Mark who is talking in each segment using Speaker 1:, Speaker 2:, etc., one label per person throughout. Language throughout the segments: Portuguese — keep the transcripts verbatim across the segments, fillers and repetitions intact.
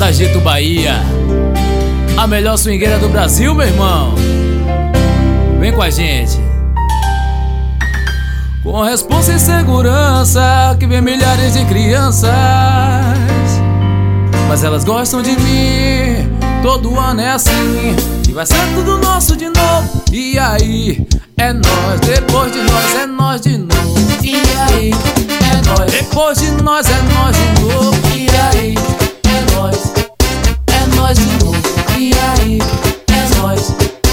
Speaker 1: Agito Bahia, a melhor swingueira do Brasil, meu irmão. Vem com a gente. Com responsa e segurança que vem milhares de crianças, mas elas gostam de mim. Todo ano é assim, e vai ser tudo nosso de novo. E aí, é nós, depois de nós é nós de novo. E aí, é nós, depois de nós é nós de novo. E aí, é nós, é nós de novo. E aí, é nós.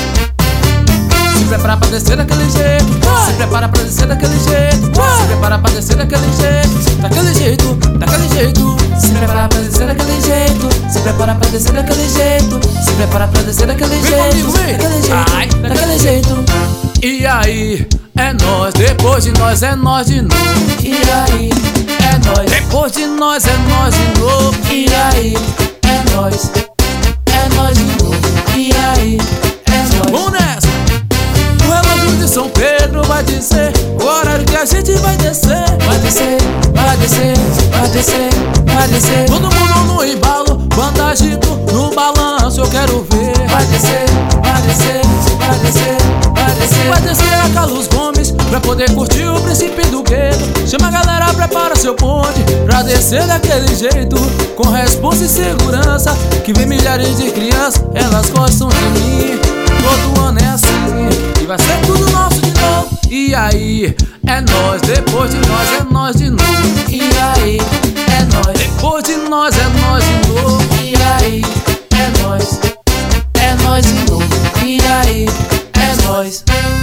Speaker 1: Se prepara pra descer daquele jeito, se prepara pra descer daquele jeito, se prepara pra descer daquele jeito, daquele jeito, daquele jeito. Se prepara pra descer daquele jeito, se prepara pra descer daquele jeito, se prepara pra descer daquele jeito, daquele jeito, daquele jeito. E aí, é nós, depois de nós é nós de novo. E aí, é nós, depois de nós é nós de novo. E aí, é nós, é nós de novo. E aí, é nós. Vamos nessa! O relógio de São Pedro vai dizer o horário que a gente vai descer. Vai descer, vai descer, vai descer, vai descer. Todo mundo no embalo, quando agito no balanço eu quero ver. Vai descer, vai descer, vai descer, vai descer. Vai descer a Carlos Gomes pra poder curtir o Príncipe do Gueto. Chama a galera, prepara seu bonde pra descer daquele jeito. Com responsa e segurança que vem milhares de crianças, elas gostam de mim. Todo ano é assim, e vai ser tudo nosso de novo. E aí, é nós, depois de nós é nós de novo. E aí, é nós, depois de nós é nós de novo. E aí, é nós, é nós de novo. E aí, é nós.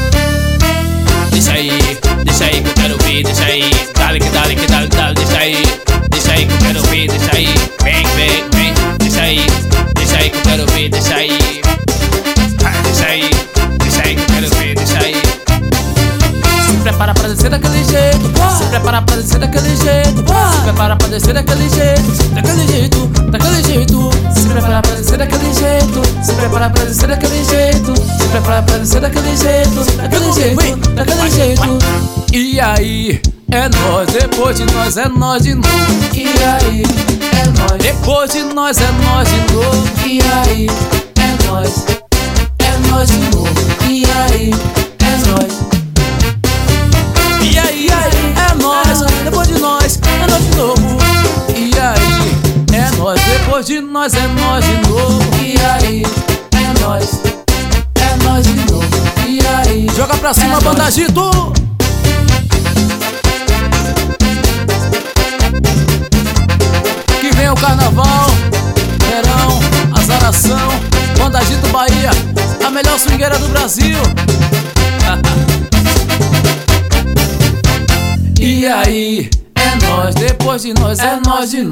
Speaker 2: Deixa aí, deixa aí que eu quero ver, deixa aí. Dale que dale que dale, dale, deixa aí. Deixa aí que eu quero ver, deixa aí. Vem, vem, vem, deixa aí. Deixa aí que eu quero ver, deixa aí. Deixa aí, deixa aí que eu quero ver, deixa aí.
Speaker 1: Se prepara pra descer daquele jeito, se prepara pra descer daquele jeito, se prepara pra descer daquele jeito, daquele jeito, daquele jeito. Se prepara pra descer daquele jeito, se prepara pra descer daquele jeito, se prepara pra descer daquele jeito, daquele jeito, daquele jeito. E aí, é nós, depois de nós é nós de novo. E aí, é nós, depois de nós é nós de novo. E aí, é nós, é nós de novo. E aí, é nós. E aí, aí, é nós, depois de nós é nós de novo. E aí, é nós, depois de nós é nós de novo. E aí, é nós, é nós de novo. E aí, joga pra cima, banda Agito. Que vem o carnaval, verão, azaração. Banda Agito Bahia, a melhor swingueira do Brasil. E aí, é nós, depois de nós é nós de novo.